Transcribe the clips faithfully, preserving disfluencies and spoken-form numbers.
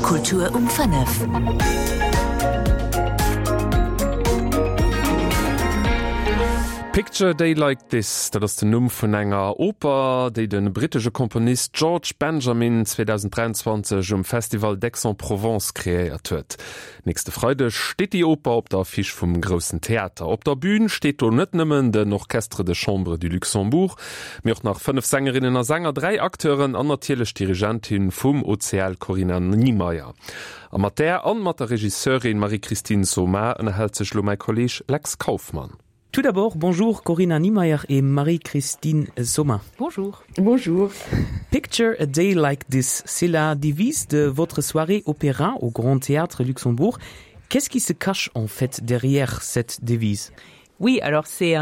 Kultur um fünf. Picture a Day Like This, dat ass den Numm vun enger Oper, déi den britesche Komponist George Benjamin zwanzig dreiundzwanzig um Festival d'Aix-en-Provence kreiert huet. Nächste Freude steht die Oper op der Fisch vum Grossen Theater. Op der Bühn steht o net nëmmen den Orchestre de Chambre du Luxembourg, mir nach fünf Sängerinnen a Sänger, drei Akteuren an natierlech Dirigentin vum O C L Corinna Niemeyer. A mat der an mat der Regisseurin Marie-Christine Sommer ënnerhält sech lo mei Kolleg Lex Kaufmann. Tout d'abord, bonjour Corinna Niemeyer et Marie-Christine Sommer. Bonjour. Bonjour. Picture a Day Like This, c'est la devise de votre soirée opéra au Grand Théâtre Luxembourg. Qu'est-ce qui se cache en fait derrière cette devise? Oui, alors c'est un,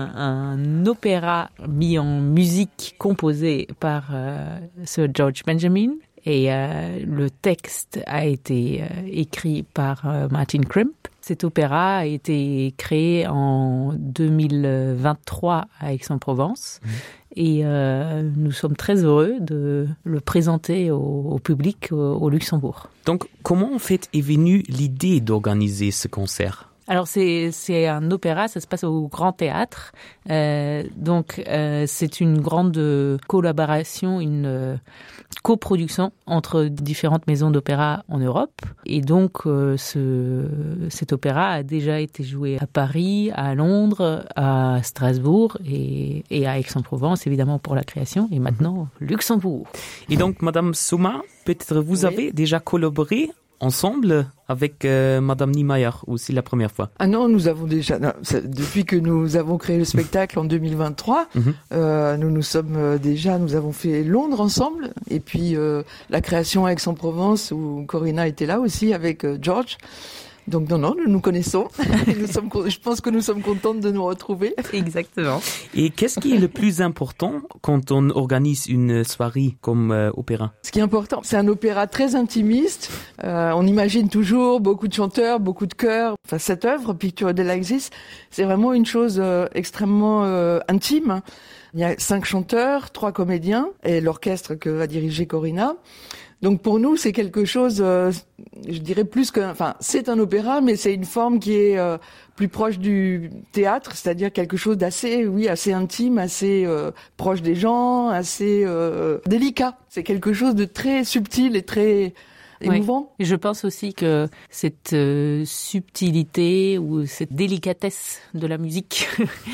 un opéra mis en musique composé par euh, Sir George Benjamin et euh, le texte a été euh, écrit par euh, Martin Krimp. Cet opéra a été créé en deux mille vingt-trois à Aix-en-Provence mmh. et euh, nous sommes très heureux de le présenter au, au public au, au Luxembourg. Donc, comment en fait est venue l'idée d'organiser ce concert? Alors c'est c'est un opéra, ça se passe au Grand Théâtre, euh, donc euh, c'est une grande collaboration, une euh, coproduction entre différentes maisons d'opéra en Europe, et donc euh, ce cet opéra a déjà été joué à Paris, à Londres, à Strasbourg et, et à Aix-en-Provence évidemment pour la création, et maintenant Luxembourg. Et donc Madame Sommer, peut-être vous oui. avez déjà collaboré ensemble avec euh, Madame Niemeyer, ou c'est la première fois? Ah non, nous avons déjà, non, depuis que nous avons créé le spectacle en deux mille vingt-trois, mm-hmm. euh, nous nous sommes euh, déjà, nous avons fait Londres ensemble, et puis euh, la création à Aix-en-Provence où Corinna était là aussi avec euh, George. Donc non, non, nous nous connaissons. nous sommes, je pense que nous sommes contentes de nous retrouver. Exactement. Et qu'est-ce qui est le plus important quand on organise une soirée comme euh, opéra? Ce qui est important, c'est un opéra très intimiste. Euh, on imagine toujours beaucoup de chanteurs, beaucoup de chœurs. Enfin, cette œuvre, Picture a Day Like This, c'est vraiment une chose euh, extrêmement euh, intime. Il y a cinq chanteurs, trois comédiens et l'orchestre que va diriger Corinna. Donc pour nous, c'est quelque chose, euh, je dirais plus que, enfin, c'est un opéra, mais c'est une forme qui est euh, plus proche du théâtre, c'est-à-dire quelque chose d'assez, oui, assez intime, assez euh, proche des gens, assez euh, délicat. C'est quelque chose de très subtil et très émouvant. Oui. Et je pense aussi que cette euh, subtilité ou cette délicatesse de la musique,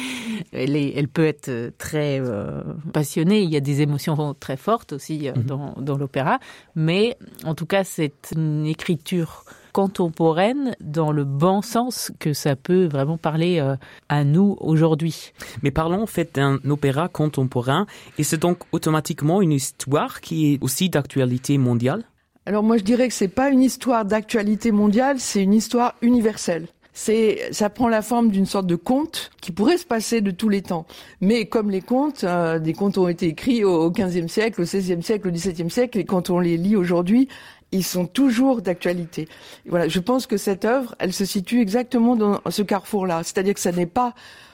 elle, est, elle peut être très euh, passionnée. Il y a des émotions très fortes aussi euh, mm-hmm. dans, dans l'opéra, mais en tout cas, c'est une écriture contemporaine dans le bon sens que ça peut vraiment parler euh, à nous aujourd'hui. Mais parlons en fait d'un opéra contemporain, et c'est donc automatiquement une histoire qui est aussi d'actualité mondiale? Alors moi je dirais que c'est pas une histoire d'actualité mondiale, c'est une histoire universelle. C'est, ça prend la forme d'une sorte de conte qui pourrait se passer de tous les temps. Mais comme les contes, euh, des contes ont été écrits au quinzième siècle, au seizième siècle, au dix-septième siècle, et quand on les lit aujourd'hui, ils sont toujours d'actualité. Et voilà, je pense que cette œuvre, elle se situe exactement dans ce carrefour-là. C'est-à-dire que ça n'est pas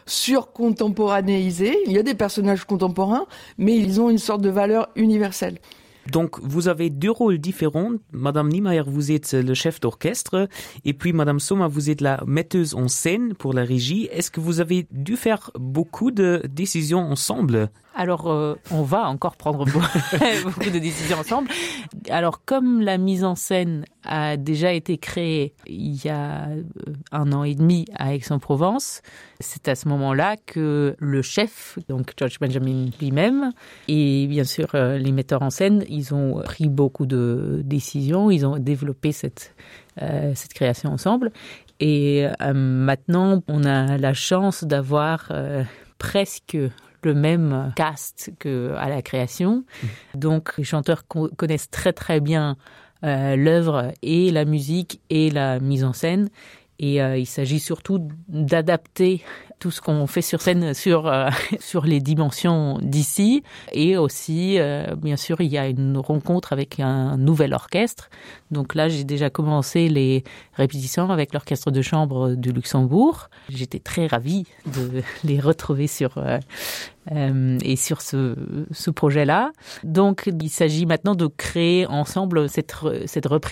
surcontemporanéisé. Il y a des personnages contemporains, mais ils ont une sorte de valeur universelle. Donc, vous avez deux rôles différents. Madame Niemeyer, vous êtes le chef d'orchestre, et puis Madame Sommer, vous êtes la metteuse en scène pour la régie. Est-ce que vous avez dû faire beaucoup de décisions ensemble? Alors, euh, on va encore prendre beaucoup de décisions ensemble. Alors, comme la mise en scène a déjà été créée il y a un an et demi à Aix-en-Provence, c'est à ce moment-là que le chef, donc George Benjamin lui-même, et bien sûr euh, les metteurs en scène, ils ont pris beaucoup de décisions, ils ont développé cette, euh, cette création ensemble. Et euh, maintenant, on a la chance d'avoir euh, presque le même cast qu'à la création. Donc, les chanteurs co- connaissent très très bien euh, l'œuvre et la musique et la mise en scène. Et euh, il s'agit surtout d'adapter tout ce qu'on fait sur scène sur euh, sur les dimensions d'ici, et aussi euh, bien sûr il y a une rencontre avec un nouvel orchestre. Donc là j'ai déjà commencé les répétitions avec l'orchestre de chambre du Luxembourg. J'étais très ravie de les retrouver sur euh, euh, et sur ce ce projet-là. Donc il s'agit maintenant de créer ensemble cette cette reprise.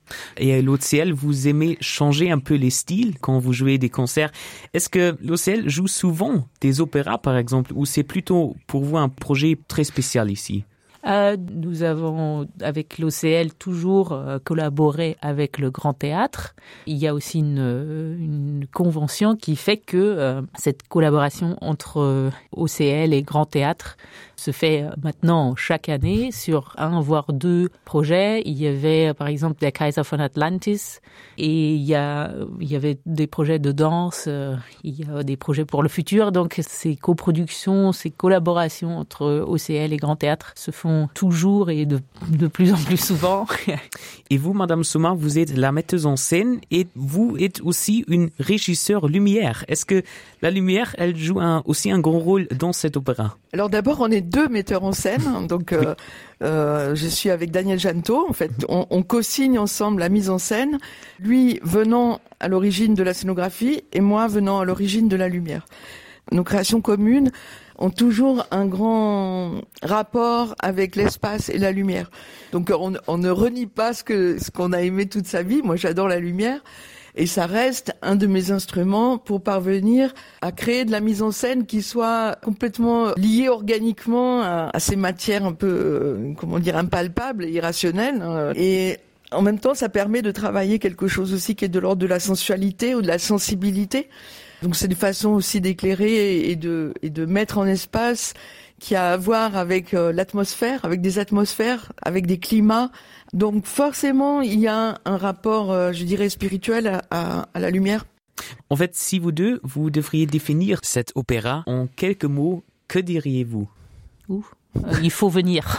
Et à l'O C L, vous aimez changer un peu les styles quand vous jouez des concerts. Est-ce que l'O C L joue souvent des opéras, par exemple, ou c'est plutôt pour vous un projet très spécial ici? Euh, nous avons, avec l'O C L, toujours euh, collaboré avec le Grand Théâtre. Il y a aussi une, une convention qui fait que euh, cette collaboration entre euh, O C L et Grand Théâtre se fait maintenant chaque année sur un voire deux projets. Il y avait par exemple Der Kaiser von Atlantis et il y a il y avait des projets de danse, euh, il y a des projets pour le futur. Donc ces coproductions, ces collaborations entre O C L et Grand Théâtre se font toujours et de, de plus en plus souvent. Et vous, Madame Soma, vous êtes la metteuse en scène et vous êtes aussi une régisseure lumière. Est-ce que la lumière, elle joue un, aussi un grand rôle dans cet opéra? Alors d'abord, on est deux metteurs en scène. Donc, oui. euh, euh, je suis avec Daniel Janto. En fait, on, on co-signe ensemble la mise en scène. Lui venant à l'origine de la scénographie et moi venant à l'origine de la lumière. Nos créations communes ont toujours un grand rapport avec l'espace et la lumière. Donc on, on ne renie pas ce que ce qu'on a aimé toute sa vie. Moi, j'adore la lumière. Et ça reste un de mes instruments pour parvenir à créer de la mise en scène qui soit complètement liée organiquement à, à ces matières un peu, euh, comment dire, impalpables et irrationnelles. Hein. Et en même temps, ça permet de travailler quelque chose aussi qui est de l'ordre de la sensualité ou de la sensibilité. Donc c'est une façon aussi d'éclairer et de, et de mettre en espace qui a à voir avec euh, l'atmosphère, avec des atmosphères, avec des climats. Donc forcément, il y a un, un rapport, euh, je dirais, spirituel à, à, à la lumière. En fait, si vous deux, vous devriez définir cet opéra en quelques mots, que diriez-vous? Ouh, euh, il faut venir.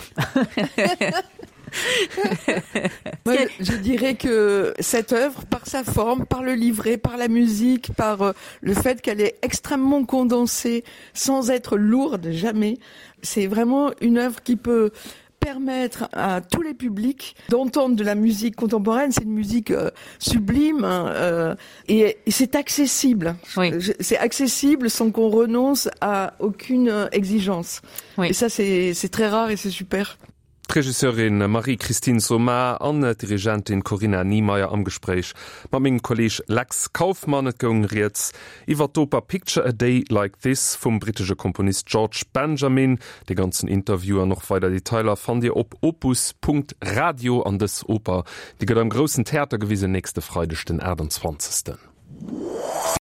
Moi, je, je dirais que cette œuvre, par sa forme, par le livret, par la musique, par euh, le fait qu'elle est extrêmement condensée, sans être lourde, jamais, c'est vraiment une œuvre qui peut permettre à tous les publics d'entendre de la musique contemporaine. C'est une musique euh, sublime hein, euh, et, et c'est accessible. Oui. C'est accessible sans qu'on renonce à aucune euh, exigence. Oui. Et ça, c'est, c'est très rare et c'est super. Regisseurin Marie-Christine Soma an Dirigentin Corinna Niemeyer am Gespräch ma mégem Kolleg Lex Kaufmann et gongriets iwwer d'Oper Picture a Day Like This vum britische Komponist George Benjamin. De ganzen Interviewer noch weiter Detailer fan Dir op opus Punkt radio an des Oper, die gëtt am grossen Theater gewisse nächste Freude den Erdenzwanzigsten